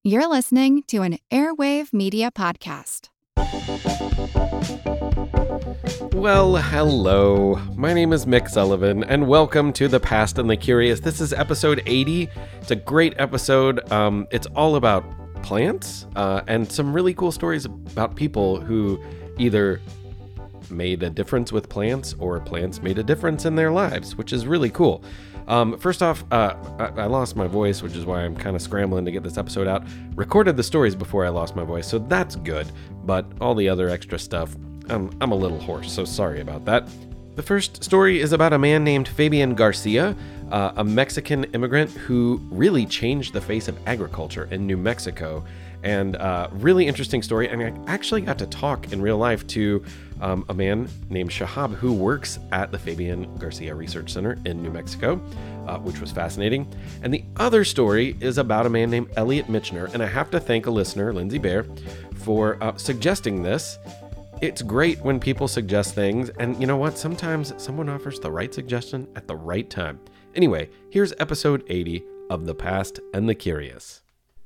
You're listening to an Airwave Media Podcast. Well, hello. My name is Mick Sullivan, and welcome to The Past and the Curious. This is episode 80. It's a great episode. It's all about plants and some really cool stories about people who either made a difference with plants or plants made a difference in their lives, which is really cool. First off, I lost my voice, which is why I'm kind of scrambling to get this episode out. Recorded the stories before I lost my voice, so that's good. But all the other extra stuff, I'm a little hoarse, so sorry about that. The first story is about a man named Fabian Garcia, a Mexican immigrant who really changed the face of agriculture in New Mexico. And really interesting story. And I actually got to talk in real life to a man named Shahab who works at the Fabian Garcia Research Center in New Mexico, which was fascinating. And the other story is about a man named Elliot Michener. And I have to thank a listener, Lindsay Bear, for suggesting this. It's great when people suggest things. And you know what? Sometimes someone offers the right suggestion at the right time. Anyway, here's episode 80 of The Past and the Curious.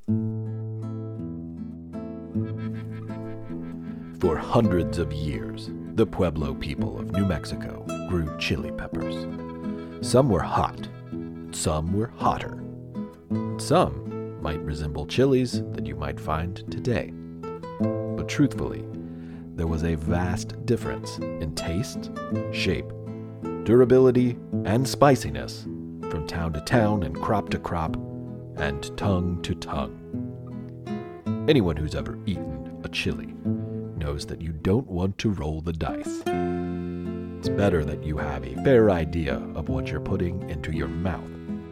For hundreds of years, the Pueblo people of New Mexico grew chili peppers. Some were hot, some were hotter. Some might resemble chilies that you might find today. But truthfully, there was a vast difference in taste, shape, durability, and spiciness from town to town and crop to crop and tongue to tongue. Anyone who's ever eaten a chili knows that you don't want to roll the dice. It's better that you have a fair idea of what you're putting into your mouth.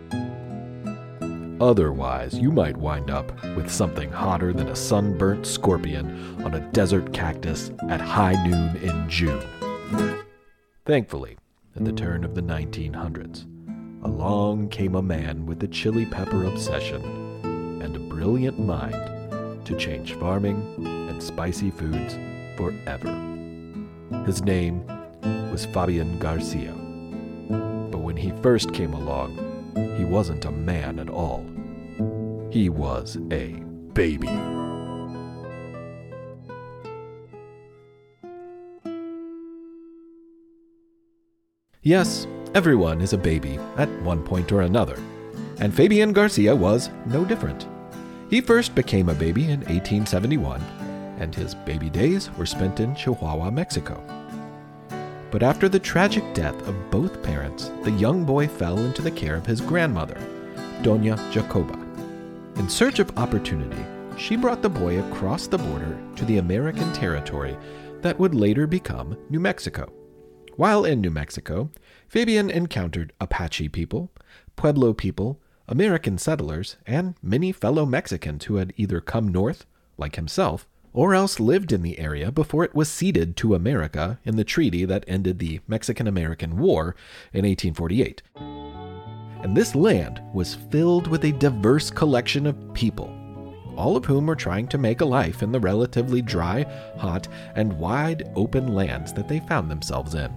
Otherwise, you might wind up with something hotter than a sunburnt scorpion on a desert cactus at high noon in June. Thankfully, at the turn of the 1900s, along came a man with a chili pepper obsession and a brilliant mind to change farming and spicy foods forever. His name was Fabian Garcia. But when he first came along, he wasn't a man at all. He was a baby. Yes, everyone is a baby at one point or another, and Fabian Garcia was no different. He first became a baby in 1871, and his baby days were spent in Chihuahua, Mexico. But after the tragic death of both parents, the young boy fell into the care of his grandmother, Doña Jacoba. In search of opportunity, she brought the boy across the border to the American territory that would later become New Mexico. While in New Mexico, Fabian encountered Apache people, Pueblo people, American settlers, and many fellow Mexicans who had either come north, like himself, or else lived in the area before it was ceded to America in the treaty that ended the Mexican-American War in 1848. And this land was filled with a diverse collection of people, all of whom were trying to make a life in the relatively dry, hot, and wide open lands that they found themselves in.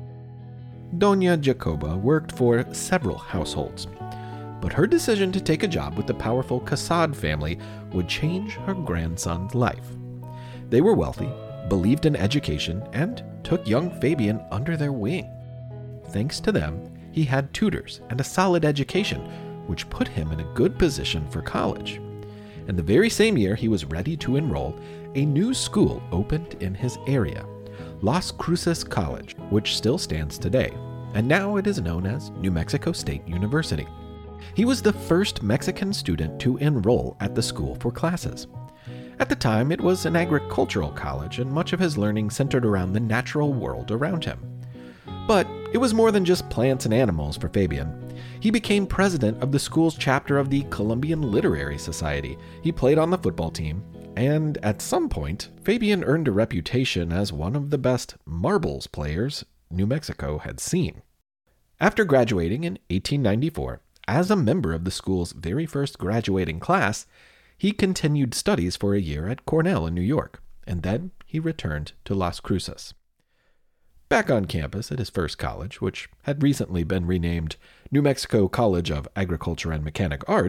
Doña Jacoba worked for several households, but her decision to take a job with the powerful Casad family would change her grandson's life. They were wealthy, believed in education, and took young Fabian under their wing. Thanks to them, he had tutors and a solid education, which put him in a good position for college. And the very same year he was ready to enroll, a new school opened in his area, Las Cruces College, which still stands today, and now it is known as New Mexico State University. He was the first Mexican student to enroll at the school for classes. At the time, it was an agricultural college, and much of his learning centered around the natural world around him. But it was more than just plants and animals for Fabian. He became president of the school's chapter of the Colombian Literary Society. He played on the football team, and at some point, Fabian earned a reputation as one of the best marbles players New Mexico had seen. After graduating in 1894, as a member of the school's very first graduating class, he continued studies for a year at Cornell in New York, and then he returned to Las Cruces. Back on campus at his first college, which had recently been renamed New Mexico College of Agriculture and Mechanic Arts,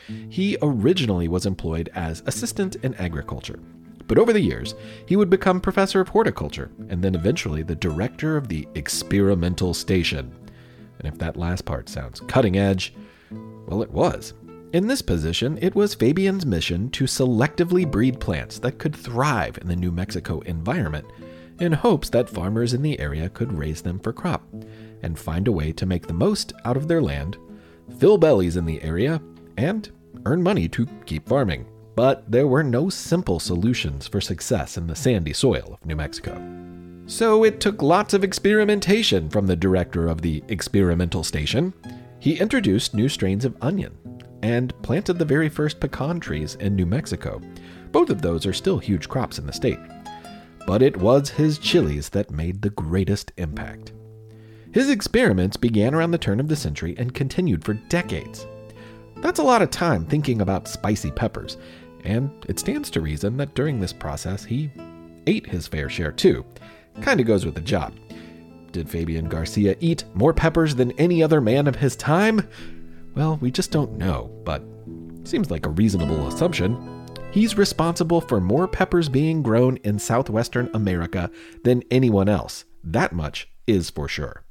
He originally was employed as assistant in agriculture, but over the years, he would become professor of horticulture and then eventually the director of the experimental station. And if that last part sounds cutting edge, well, it was. In this position, it was Fabian's mission to selectively breed plants that could thrive in the New Mexico environment in hopes that farmers in the area could raise them for crop and find a way to make the most out of their land, fill bellies in the area, and earn money to keep farming. But there were no simple solutions for success in the sandy soil of New Mexico. So it took lots of experimentation from the director of the experimental station. He introduced new strains of onion and planted the very first pecan trees in New Mexico. Both of those are still huge crops in the state. But it was his chilies that made the greatest impact. His experiments began around the turn of the century and continued for decades. That's a lot of time thinking about spicy peppers, and it stands to reason that during this process he ate his fair share too. Kinda goes with the job. Did Fabian Garcia eat more peppers than any other man of his time? Well, we just don't know, but seems like a reasonable assumption. He's responsible for more peppers being grown in southwestern America than anyone else. That much is for sure.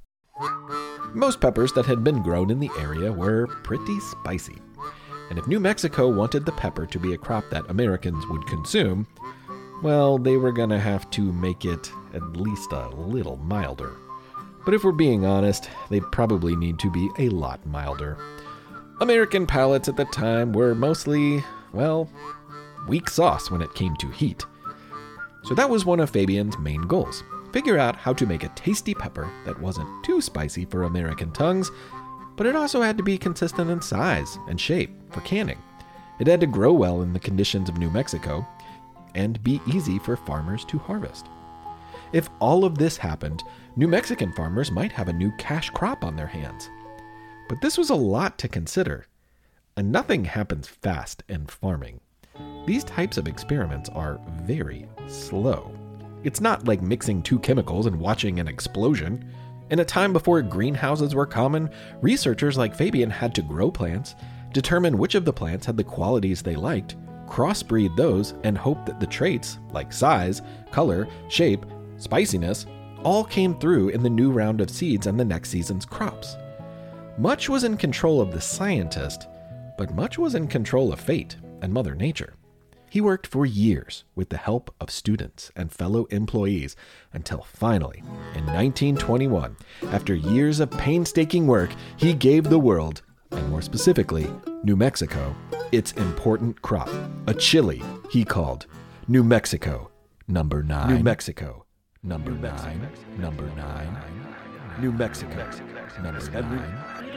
Most peppers that had been grown in the area were pretty spicy. And if New Mexico wanted the pepper to be a crop that Americans would consume, well, they were gonna have to make it at least a little milder. But if we're being honest, they'd probably need to be a lot milder. American palates at the time were mostly, well, weak sauce when it came to heat. So that was one of Fabian's main goals. Figure out how to make a tasty pepper that wasn't too spicy for American tongues, but it also had to be consistent in size and shape for canning. It had to grow well in the conditions of New Mexico and be easy for farmers to harvest. If all of this happened, New Mexican farmers might have a new cash crop on their hands. But this was a lot to consider, and nothing happens fast in farming. These types of experiments are very slow. It's not like mixing two chemicals and watching an explosion. In a time before greenhouses were common, researchers like Fabian had to grow plants, determine which of the plants had the qualities they liked, crossbreed those, and hope that the traits, like size, color, shape, spiciness, all came through in the new round of seeds and the next season's crops. Much was in control of the scientist, but much was in control of fate and Mother Nature. He worked for years with the help of students and fellow employees until finally, in 1921, after years of painstaking work, he gave the world, and more specifically, New Mexico, its important crop, a chili he called New Mexico number 9. New Mexico number 9. Number 9. New Mexico number 9.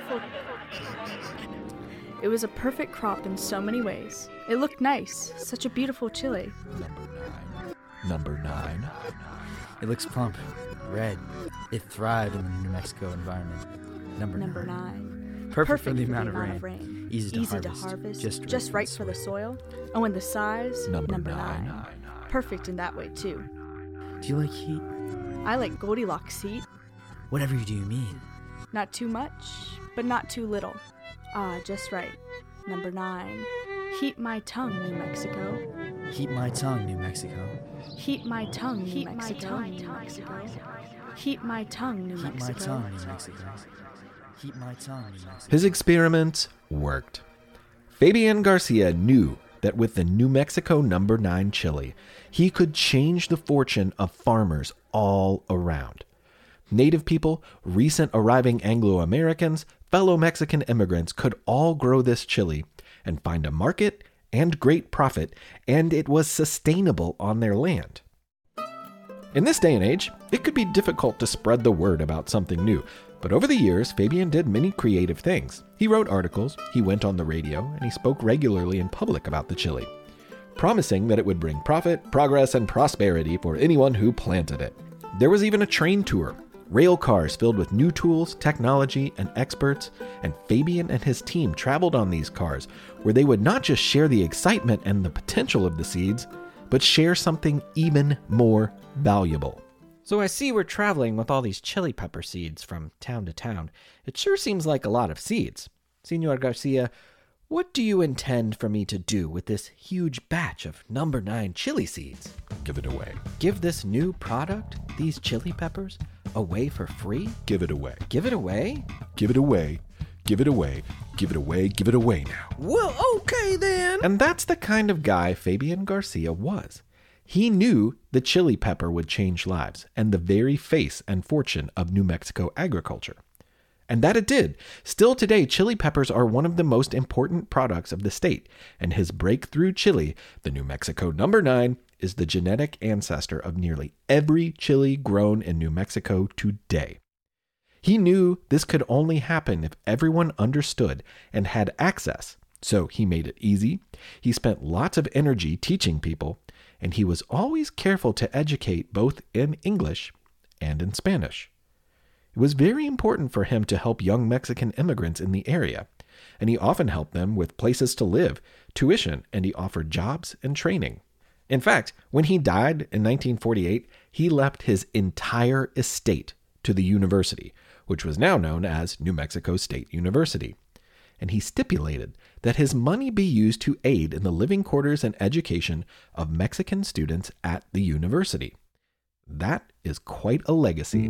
It was a perfect crop in so many ways. It looked nice. Such a beautiful chili. Number 9. It looks plump, red. It thrived in the New Mexico environment. Number 9. Perfect for the amount of rain. Easy to harvest. Just right for the soil. Oh, and the size. Number 9. Perfect in that way, too. Do you like heat? I like Goldilocks heat. Whatever do you mean? Not too much, but not too little. Ah, just right. Number 9. Heat my tongue, New Mexico. Heat my tongue, New Mexico. Heat my tongue, New Mexico. Heat my tongue, New Mexico. Heat my tongue, New Mexico. Heat my tongue, New Mexico. His experiments worked. Fabian Garcia knew that with the New Mexico number 9 chili, he could change the fortune of farmers all around. Native people, recent arriving Anglo-Americans, fellow Mexican immigrants could all grow this chili and find a market and great profit, and it was sustainable on their land. In this day and age, it could be difficult to spread the word about something new, but over the years, Fabian did many creative things. He wrote articles, he went on the radio, and he spoke regularly in public about the chili, promising that it would bring profit, progress, and prosperity for anyone who planted it. There was even a train tour, rail cars filled with new tools, technology, and experts, and Fabian and his team traveled on these cars, where they would not just share the excitement and the potential of the seeds, but share something even more valuable. So I see we're traveling with all these chili pepper seeds from town to town. It sure seems like a lot of seeds. Senor Garcia, What do you intend for me to do with this huge batch of number 9 chili seeds? Give it away. Give this new product, these chili peppers, away for free? Give it away. Give it away? Give it away. Give it away. Give it away. Give it away now. Well, okay then. And that's the kind of guy Fabian Garcia was. He knew the chili pepper would change lives and the very face and fortune of New Mexico agriculture. And that it did. Still today, chili peppers are one of the most important products of the state, and his breakthrough chili, the New Mexico number 9, is the genetic ancestor of nearly every chili grown in New Mexico today. He knew this could only happen if everyone understood and had access, so he made it easy. He spent lots of energy teaching people, and he was always careful to educate both in English and in Spanish. It was very important for him to help young Mexican immigrants in the area, and he often helped them with places to live, tuition, and he offered jobs and training. In fact, when he died in 1948, he left his entire estate to the university, which was now known as New Mexico State University. And he stipulated that his money be used to aid in the living quarters and education of Mexican students at the university. That is quite a legacy.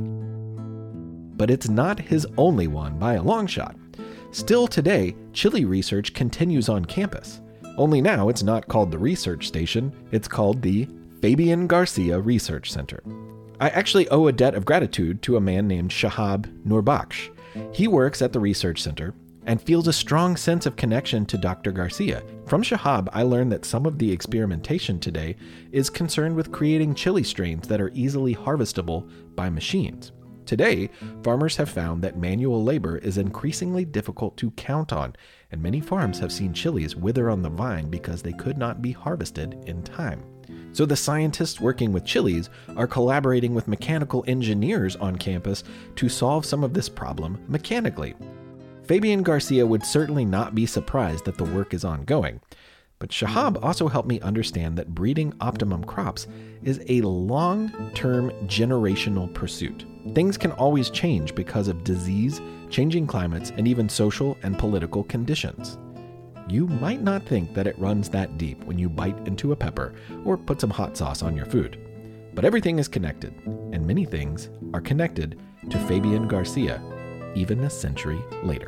But it's not his only one by a long shot. Still today, chili research continues on campus. Only now it's not called the Research Station, it's called the Fabian Garcia Research Center. I actually owe a debt of gratitude to a man named Shahab Nurbakhsh. He works at the Research Center and feels a strong sense of connection to Dr. Garcia. From Shahab, I learned that some of the experimentation today is concerned with creating chili strains that are easily harvestable by machines. Today, farmers have found that manual labor is increasingly difficult to count on, and many farms have seen chilies wither on the vine because they could not be harvested in time. So the scientists working with chilies are collaborating with mechanical engineers on campus to solve some of this problem mechanically. Fabian Garcia would certainly not be surprised that the work is ongoing, but Shahab also helped me understand that breeding optimum crops is a long-term generational pursuit. Things can always change because of disease, changing climates, and even social and political conditions. You might not think that it runs that deep when you bite into a pepper or put some hot sauce on your food. But everything is connected, and many things are connected to Fabian Garcia, even a century later.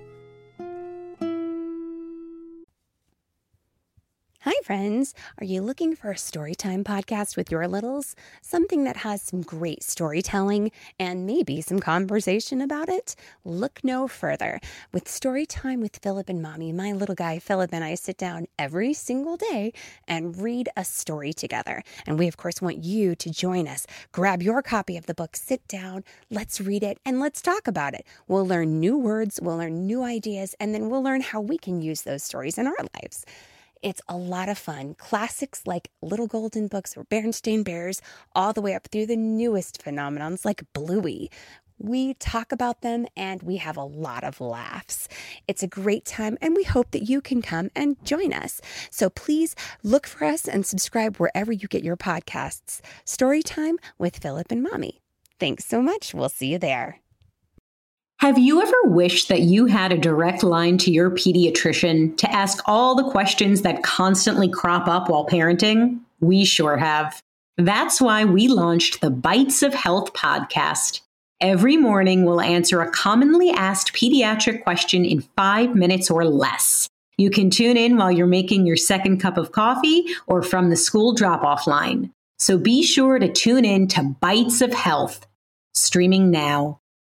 Hi, friends. Are you looking for a storytime podcast with your littles? Something that has some great storytelling and maybe some conversation about it? Look no further. With Storytime with Philip and Mommy, my little guy Philip and I sit down every single day and read a story together. And we, of course, want you to join us. Grab your copy of the book, sit down, let's read it, and let's talk about it. We'll learn new words, we'll learn new ideas, and then we'll learn how we can use those stories in our lives. It's a lot of fun. Classics like Little Golden Books or Berenstain Bears, all the way up through the newest phenomenons like Bluey. We talk about them and we have a lot of laughs. It's a great time and we hope that you can come and join us. So please look for us and subscribe wherever you get your podcasts. Storytime with Philip and Mommy. Thanks so much. We'll see you there. Have you ever wished that you had a direct line to your pediatrician to ask all the questions that constantly crop up while parenting? We sure have. That's why we launched the Bites of Health podcast. Every morning, we'll answer a commonly asked pediatric question in 5 minutes or less. You can tune in while you're making your second cup of coffee or from the school drop-off line. So be sure to tune in to Bites of Health, streaming now.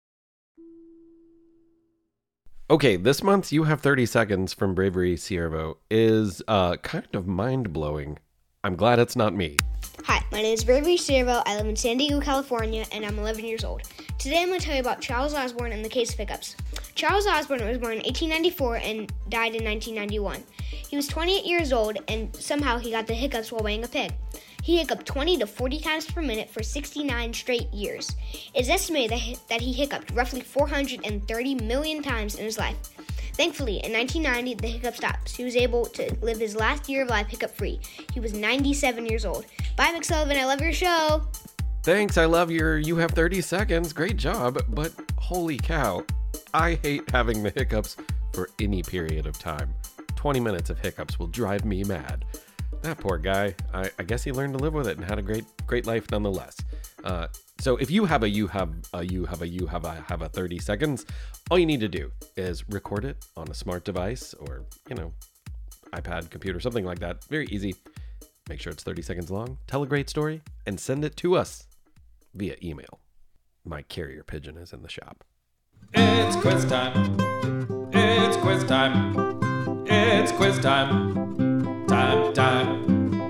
Okay, this month's You Have 30 Seconds from Bravery Ciervo is kind of mind-blowing. I'm glad it's not me. Hi, my name is Bravery Ciervo. I live in San Diego, California, and I'm 11 years old. Today I'm going to tell you about Charles Osborne and the case of hiccups. Charles Osborne was born in 1894 and died in 1991. He was 28 years old, and somehow he got the hiccups while weighing a pig. He hiccuped 20 to 40 times per minute for 69 straight years. It is estimated that he hiccuped roughly 430 million times in his life. Thankfully, in 1990, the hiccup stopped. He was able to live his last year of life hiccup-free. He was 97 years old. Bye, Mick Sullivan. I love your show. Thanks, I love your You Have 30 Seconds. Great job, but holy cow, I hate having the hiccups for any period of time. 20 minutes of hiccups will drive me mad. That poor guy. I guess he learned to live with it and had a great life nonetheless. So if you have a 30 seconds, all you need to do is record it on a smart device or, iPad, computer, something like that. Very easy. Make sure it's 30 seconds long. Tell a great story and send it to us via email. My carrier pigeon is in the shop. It's quiz time. It's quiz time. It's quiz time. Time.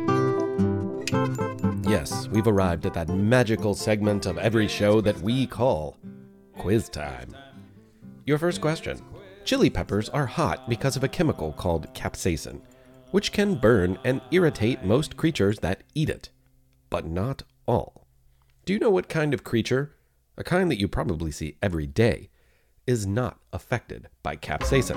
Yes, we've arrived at that magical segment of every show that we call Quiz Time. Your first question. Chili peppers are hot because of a chemical called capsaicin, which can burn and irritate most creatures that eat it, but not all. Do you know what kind of creature, a kind that you probably see every day, is not affected by capsaicin?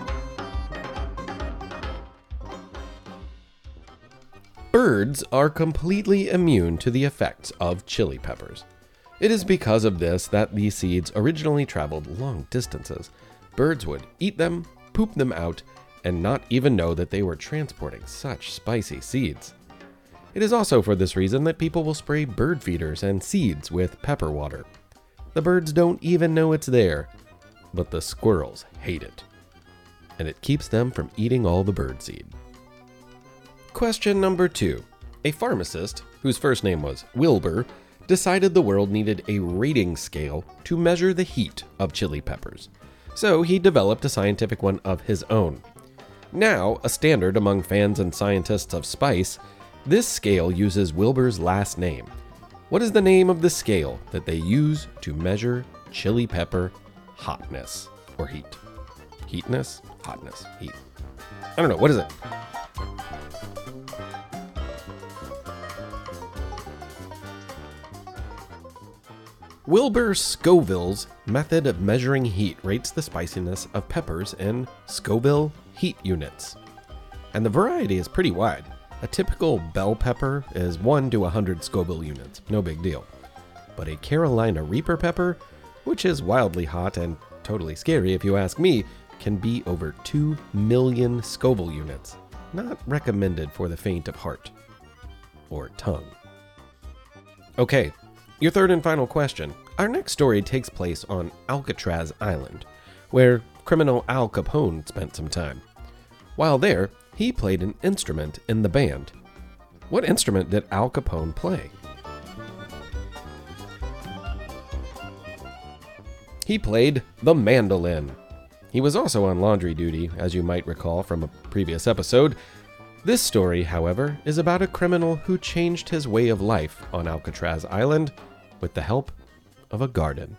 Birds are completely immune to the effects of chili peppers. It is because of this that these seeds originally traveled long distances. Birds would eat them, poop them out, and not even know that they were transporting such spicy seeds. It is also for this reason that people will spray bird feeders and seeds with pepper water. The birds don't even know it's there, but the squirrels hate it, and it keeps them from eating all the birdseed. Question number 2. A pharmacist, whose first name was Wilbur, decided the world needed a rating scale to measure the heat of chili peppers. So he developed a scientific one of his own. Now a standard among fans and scientists of spice, this scale uses Wilbur's last name. What is the name of the scale that they use to measure chili pepper hotness or heat? Heatness? Hotness. Heat. I don't know. What is it? Wilbur Scoville's method of measuring heat rates the spiciness of peppers in Scoville heat units. And the variety is pretty wide. A typical bell pepper is 1 to 100 Scoville units, no big deal. But a Carolina Reaper pepper, which is wildly hot and totally scary if you ask me, can be over 2 million Scoville units. Not recommended for the faint of heart or tongue. Okay, your third and final question. Our next story takes place on Alcatraz Island, where criminal Al Capone spent some time. While there, he played an instrument in the band. What instrument did Al Capone play? He played the mandolin. He was also on laundry duty, as you might recall from a previous episode. This story, however, is about a criminal who changed his way of life on Alcatraz Island with the help of a garden.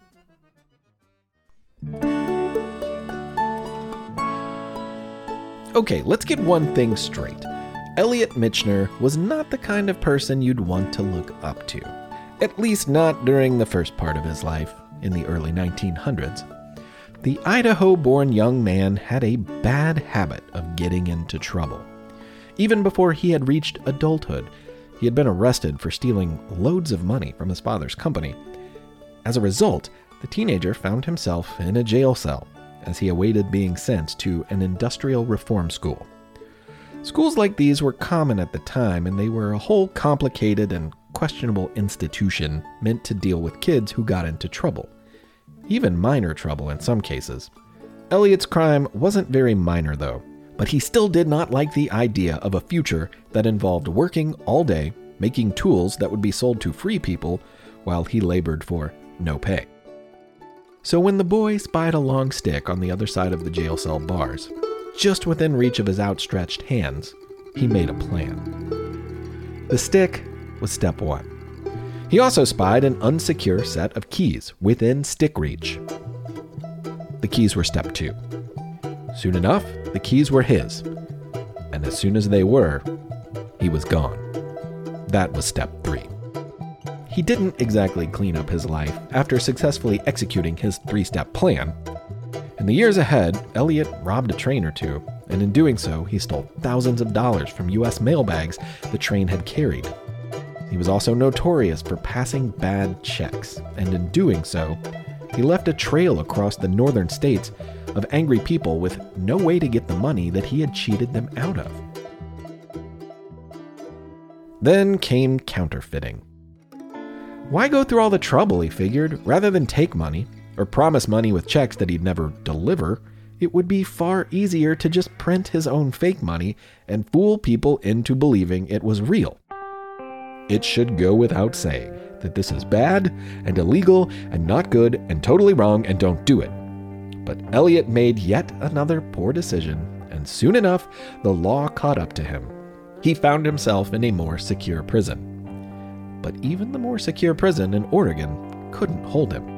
Okay, let's get one thing straight. Elliot Michener was not the kind of person you'd want to look up to. At least not during the first part of his life, in the early 1900s. The Idaho-born young man had a bad habit of getting into trouble. Even before he had reached adulthood, he had been arrested for stealing loads of money from his father's company. As a result, the teenager found himself in a jail cell as he awaited being sent to an industrial reform school. Schools like these were common at the time, and they were a whole complicated and questionable institution meant to deal with kids who got into trouble. Even minor trouble in some cases. Elliot's crime wasn't very minor though, but he still did not like the idea of a future that involved working all day, making tools that would be sold to free people while he labored for no pay. So when the boy spied a long stick on the other side of the jail cell bars, just within reach of his outstretched hands, he made a plan. The stick was step 1. He also spied an unsecure set of keys within stick reach. The keys were step 2. Soon enough, the keys were his, and as soon as they were, he was gone. That was step 3. He didn't exactly clean up his life after successfully executing his 3-step plan. In the years ahead, Elliot robbed a train or two, and in doing so, he stole thousands of dollars from U.S. mail bags the train had carried. He was also notorious for passing bad checks, and in doing so, he left a trail across the northern states of angry people with no way to get the money that he had cheated them out of. Then came counterfeiting. Why go through all the trouble, he figured, rather than take money, or promise money with checks that he'd never deliver? It would be far easier to just print his own fake money and fool people into believing it was real. It should go without saying that this is bad and illegal and not good and totally wrong and don't do it. But Elliot made yet another poor decision, and soon enough, the law caught up to him. He found himself in a more secure prison. But even the more secure prison in Oregon couldn't hold him.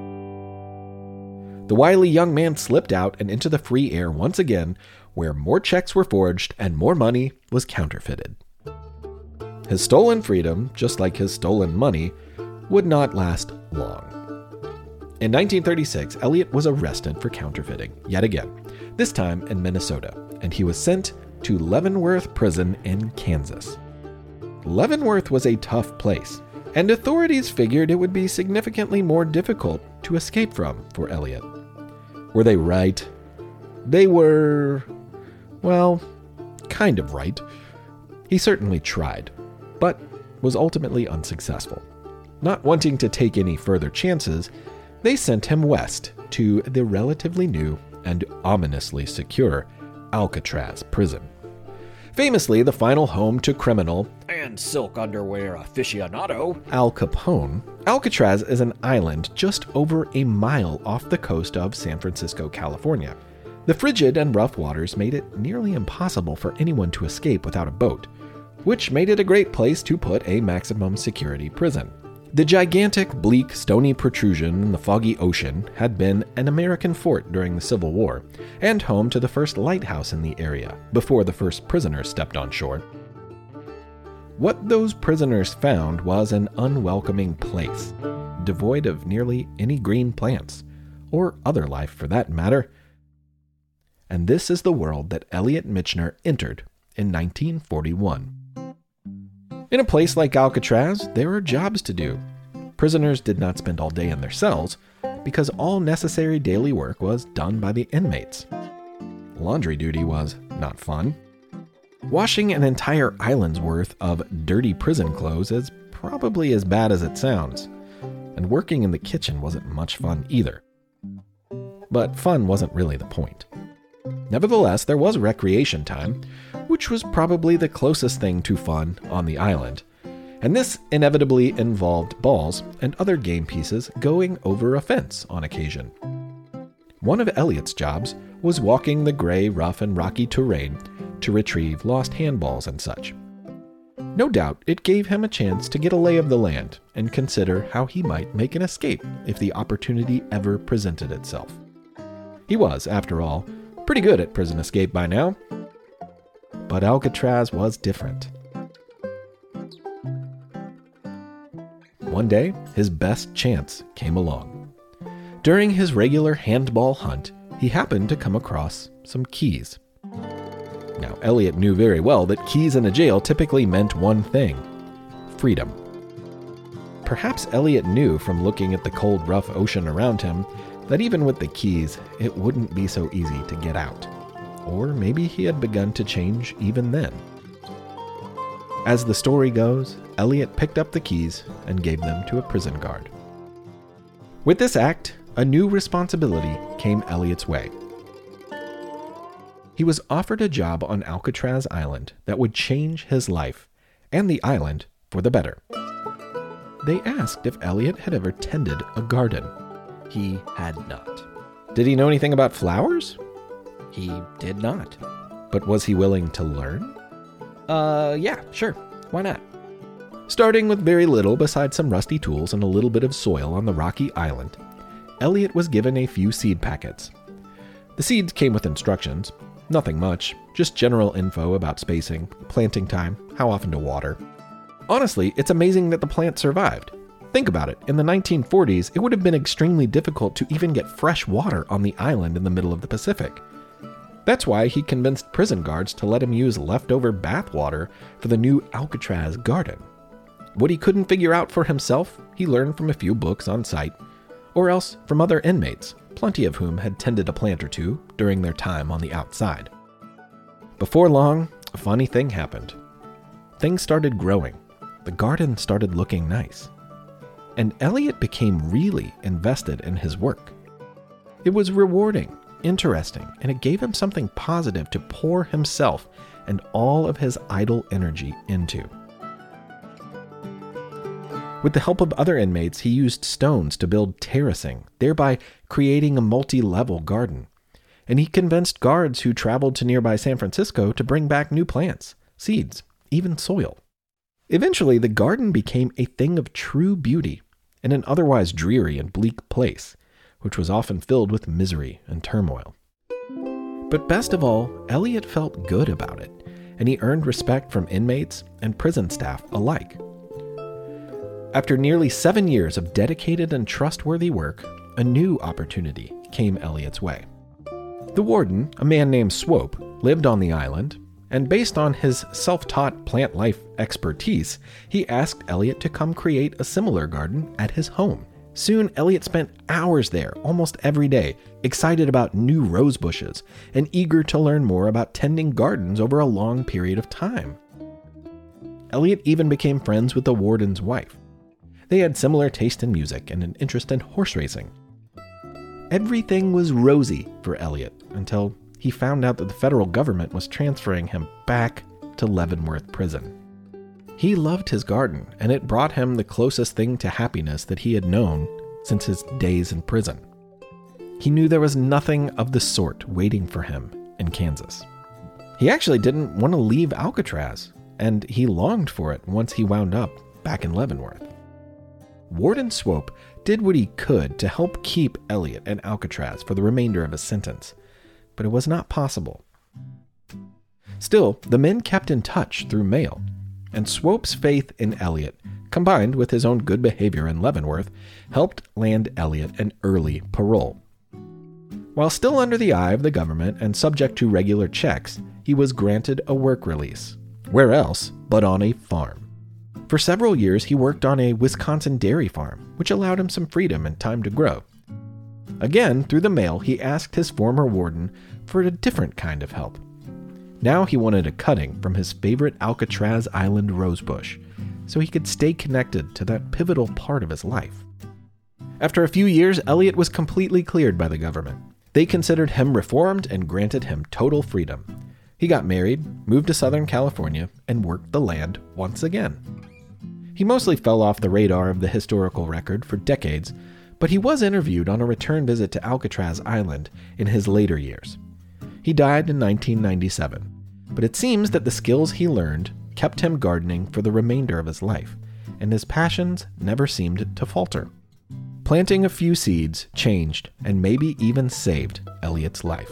The wily young man slipped out and into the free air once again, where more checks were forged and more money was counterfeited. His stolen freedom, just like his stolen money, would not last long. In 1936, Elliot was arrested for counterfeiting, yet again, this time in Minnesota, and he was sent to Leavenworth Prison in Kansas. Leavenworth was a tough place, and authorities figured it would be significantly more difficult to escape from for Elliot. Were they right? They were, well, kind of right. He certainly tried, but was ultimately unsuccessful. Not wanting to take any further chances, they sent him west to the relatively new and ominously secure Alcatraz prison. Famously the final home to criminal and silk underwear aficionado Al Capone, Alcatraz is an island just over a mile off the coast of San Francisco, California. The frigid and rough waters made it nearly impossible for anyone to escape without a boat, which made it a great place to put a maximum security prison. The gigantic, bleak, stony protrusion in the foggy ocean had been an American fort during the Civil War, and home to the first lighthouse in the area, before the first prisoners stepped on shore. What those prisoners found was an unwelcoming place, devoid of nearly any green plants, or other life for that matter. And this is the world that Elliot Michener entered in 1941. In a place like Alcatraz, there were jobs to do. Prisoners did not spend all day in their cells, because all necessary daily work was done by the inmates. Laundry duty was not fun. Washing an entire island's worth of dirty prison clothes is probably as bad as it sounds, and working in the kitchen wasn't much fun either. But fun wasn't really the point. Nevertheless, there was recreation time, which was probably the closest thing to fun on the island, and this inevitably involved balls and other game pieces going over a fence on occasion. One of Elliot's jobs was walking the gray, rough, and rocky terrain to retrieve lost handballs and such. No doubt it gave him a chance to get a lay of the land and consider how he might make an escape if the opportunity ever presented itself. He was, after all, pretty good at prison escape by now. But Alcatraz was different. One day, his best chance came along. During his regular handball hunt, he happened to come across some keys. Now, Elliot knew very well that keys in a jail typically meant one thing: freedom. Perhaps Elliot knew from looking at the cold, rough ocean around him that even with the keys, it wouldn't be so easy to get out. Or maybe he had begun to change even then. As the story goes, Elliot picked up the keys and gave them to a prison guard. With this act, a new responsibility came Elliot's way. He was offered a job on Alcatraz Island that would change his life, and the island for the better. They asked if Elliot had ever tended a garden. He had not. Did he know anything about flowers? He did not. But was he willing to learn? Yeah, sure. Why not? Starting with very little besides some rusty tools and a little bit of soil on the rocky island, Elliot was given a few seed packets. The seeds came with instructions. Nothing much, just general info about spacing, planting time, how often to water. Honestly, it's amazing that the plant survived. Think about it, in the 1940s, it would have been extremely difficult to even get fresh water on the island in the middle of the Pacific. That's why he convinced prison guards to let him use leftover bath water for the new Alcatraz garden. What he couldn't figure out for himself, he learned from a few books on site, or else from other inmates, plenty of whom had tended a plant or two during their time on the outside. Before long, a funny thing happened. Things started growing. The garden started looking nice. And Elliot became really invested in his work. It was rewarding, interesting, and it gave him something positive to pour himself and all of his idle energy into. With the help of other inmates, he used stones to build terracing, thereby creating a multi-level garden. And he convinced guards who traveled to nearby San Francisco to bring back new plants, seeds, even soil. Eventually, the garden became a thing of true beauty in an otherwise dreary and bleak place, which was often filled with misery and turmoil. But best of all, Elliot felt good about it, and he earned respect from inmates and prison staff alike. After nearly 7 years of dedicated and trustworthy work, a new opportunity came Elliot's way. The warden, a man named Swope, lived on the island, and based on his self-taught plant life expertise, he asked Elliot to come create a similar garden at his home. Soon, Elliot spent hours there almost every day, excited about new rose bushes and eager to learn more about tending gardens over a long period of time. Elliot even became friends with the warden's wife. They had similar taste in music and an interest in horse racing. Everything was rosy for Elliot until he found out that the federal government was transferring him back to Leavenworth Prison. He loved his garden, and it brought him the closest thing to happiness that he had known since his days in prison. He knew there was nothing of the sort waiting for him in Kansas. He actually didn't want to leave Alcatraz, and he longed for it once he wound up back in Leavenworth. Warden Swope did what he could to help keep Elliot in Alcatraz for the remainder of his sentence, but it was not possible. Still, the men kept in touch through mail, and Swope's faith in Elliot, combined with his own good behavior in Leavenworth, helped land Elliot an early parole. While still under the eye of the government and subject to regular checks, he was granted a work release. Where else but on a farm? For several years, he worked on a Wisconsin dairy farm, which allowed him some freedom and time to grow. Again, through the mail, he asked his former warden for a different kind of help. Now he wanted a cutting from his favorite Alcatraz Island rosebush, so he could stay connected to that pivotal part of his life. After a few years, Elliot was completely cleared by the government. They considered him reformed and granted him total freedom. He got married, moved to Southern California, and worked the land once again. He mostly fell off the radar of the historical record for decades, but he was interviewed on a return visit to Alcatraz Island in his later years. He died in 1997, but it seems that the skills he learned kept him gardening for the remainder of his life, and his passions never seemed to falter. Planting a few seeds changed and maybe even saved Elliot's life.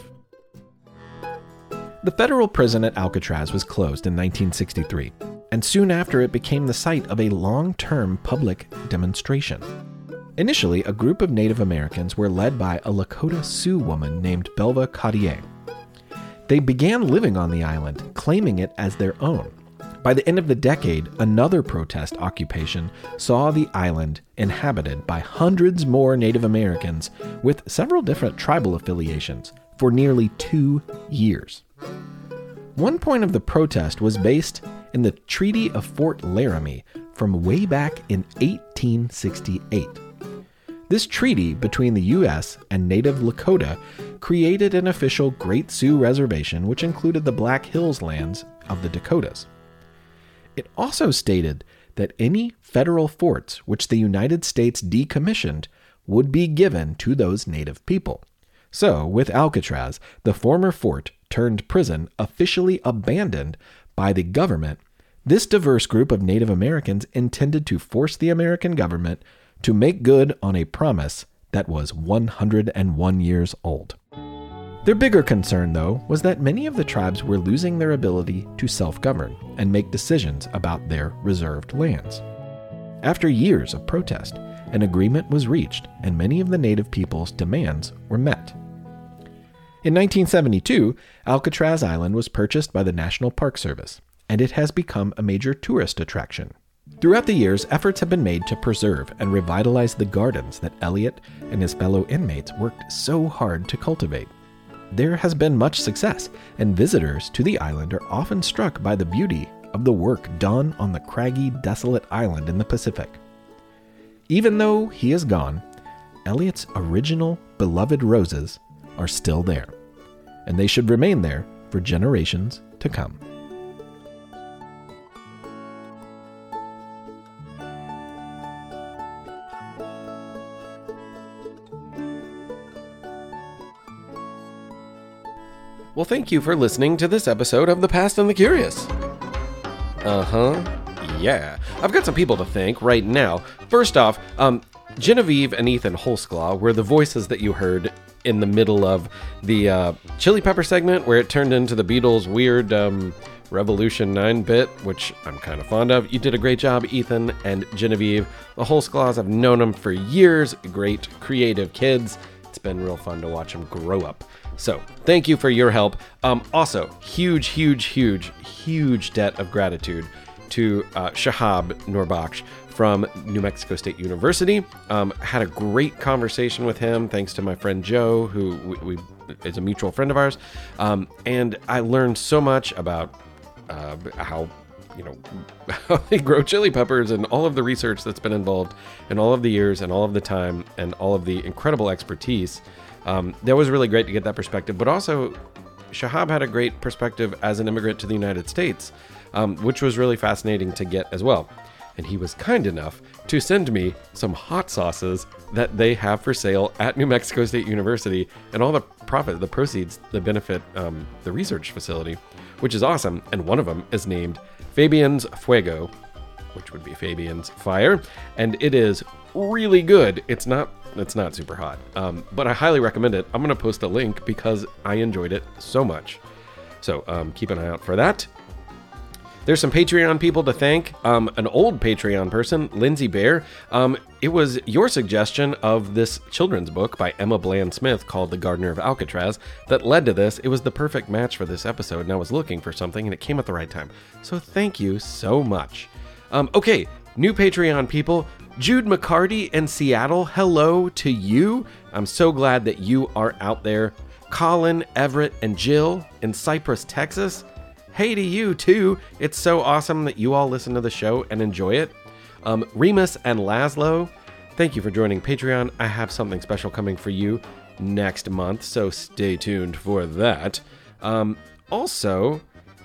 The federal prison at Alcatraz was closed in 1963, and soon after it became the site of a long-term public demonstration. Initially, a group of Native Americans were led by a Lakota Sioux woman named Belva Cottier. They began living on the island, claiming it as their own. By the end of the decade, another protest occupation saw the island inhabited by hundreds more Native Americans with several different tribal affiliations for nearly 2 years. One point of the protest was based in the Treaty of Fort Laramie from way back in 1868. This treaty between the U.S. and Native Lakota created an official Great Sioux Reservation which included the Black Hills lands of the Dakotas. It also stated that any federal forts which the United States decommissioned would be given to those Native people. So, with Alcatraz, the former fort turned prison officially abandoned by the government, this diverse group of Native Americans intended to force the American government to make good on a promise that was 101 years old. Their bigger concern, though, was that many of the tribes were losing their ability to self-govern and make decisions about their reserved lands. After years of protest, an agreement was reached and many of the native people's demands were met. In 1972, Alcatraz Island was purchased by the National Park Service, and it has become a major tourist attraction. Throughout the years, efforts have been made to preserve and revitalize the gardens that Elliot and his fellow inmates worked so hard to cultivate. There has been much success, and visitors to the island are often struck by the beauty of the work done on the craggy, desolate island in the Pacific. Even though he is gone, Elliot's original beloved roses are still there, and they should remain there for generations to come. Well, thank you for listening to this episode of The Past and the Curious. Yeah. I've got some people to thank right now. First off, Genevieve and Ethan Holsclaw were the voices that you heard in the middle of the Chili Pepper segment where it turned into the Beatles' weird Revolution 9-bit, which I'm kind of fond of. You did a great job, Ethan and Genevieve. The Holsclaws, I've known them for years. Great, creative kids. It's been real fun to watch them grow up. So, thank you for your help. Also, huge debt of gratitude to Shahab Noorbakhsh from New Mexico State University. Had a great conversation with him, thanks to my friend Joe, who we is a mutual friend of ours. And I learned so much about how they grow chili peppers and all of the research that's been involved and all of the years and all of the time and all of the incredible expertise. That was really great to get that perspective, but also Shahab had a great perspective as an immigrant to the United States, which was really fascinating to get as well. And he was kind enough to send me some hot sauces that they have for sale at New Mexico State University, and all the proceeds, the benefit the research facility, which is awesome. And one of them is named Fabian's Fuego, which would be Fabian's Fire, and it is really good. It's not super hot, but I highly recommend it. I'm going to post a link because I enjoyed it so much. So keep an eye out for that. There's some Patreon people to thank. An old Patreon person, Lindsay Bear. It was your suggestion of this children's book by Emma Bland Smith called The Gardener of Alcatraz that led to this. It was the perfect match for this episode, and I was looking for something, and it came at the right time. So thank you so much. Okay, new Patreon people. Jude McCarty in Seattle, hello to you. I'm so glad that you are out there. Colin, Everett, and Jill in Cypress, Texas. Hey to you too. It's so awesome that you all listen to the show and enjoy it. Remus and Laszlo, thank you for joining Patreon. I have something special coming for you next month, so stay tuned for that. Also,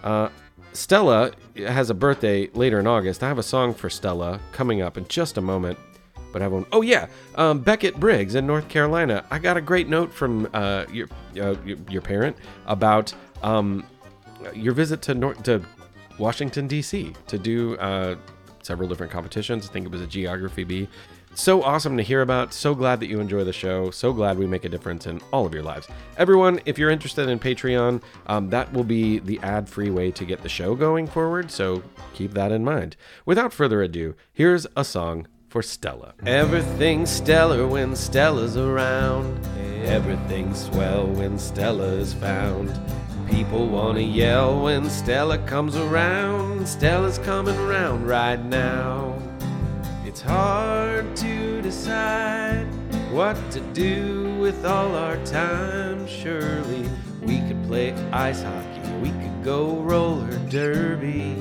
Stella has a birthday later in August. I have a song for Stella coming up in just a moment, but I won't. Oh yeah, Beckett Briggs in North Carolina. I got a great note from your parent about your visit to Washington D.C. to do several different competitions. I think it was a Geography Bee. So awesome to hear about. So glad that you enjoy the show. So glad we make a difference in all of your lives. Everyone, if you're interested in Patreon, that will be the ad-free way to get the show going forward. So keep that in mind. Without further ado, here's a song for Stella. Everything's stellar when Stella's around. Everything's swell when Stella is found. People want to yell when Stella comes around. Stella's coming around right now. It's hard to decide what to do with all our time. Surely we could play ice hockey, we could go roller derby.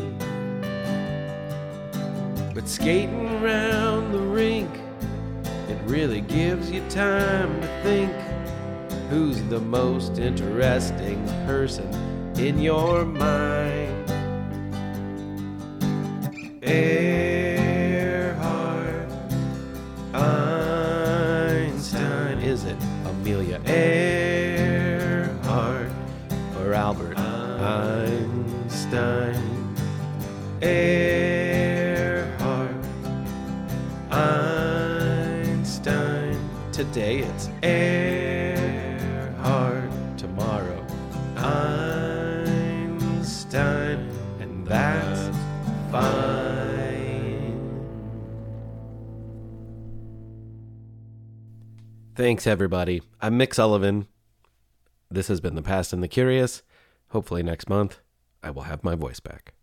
But skating around the rink, it really gives you time to think. Who's the most interesting person in your mind? Einstein, is it Amelia Earhart or Albert Einstein? Earhart, Einstein. Today it's Earhart, tomorrow Einstein, and that's fine. Thanks, everybody. I'm Mick Sullivan. This has been The Past and the Curious. Hopefully next month, I will have my voice back.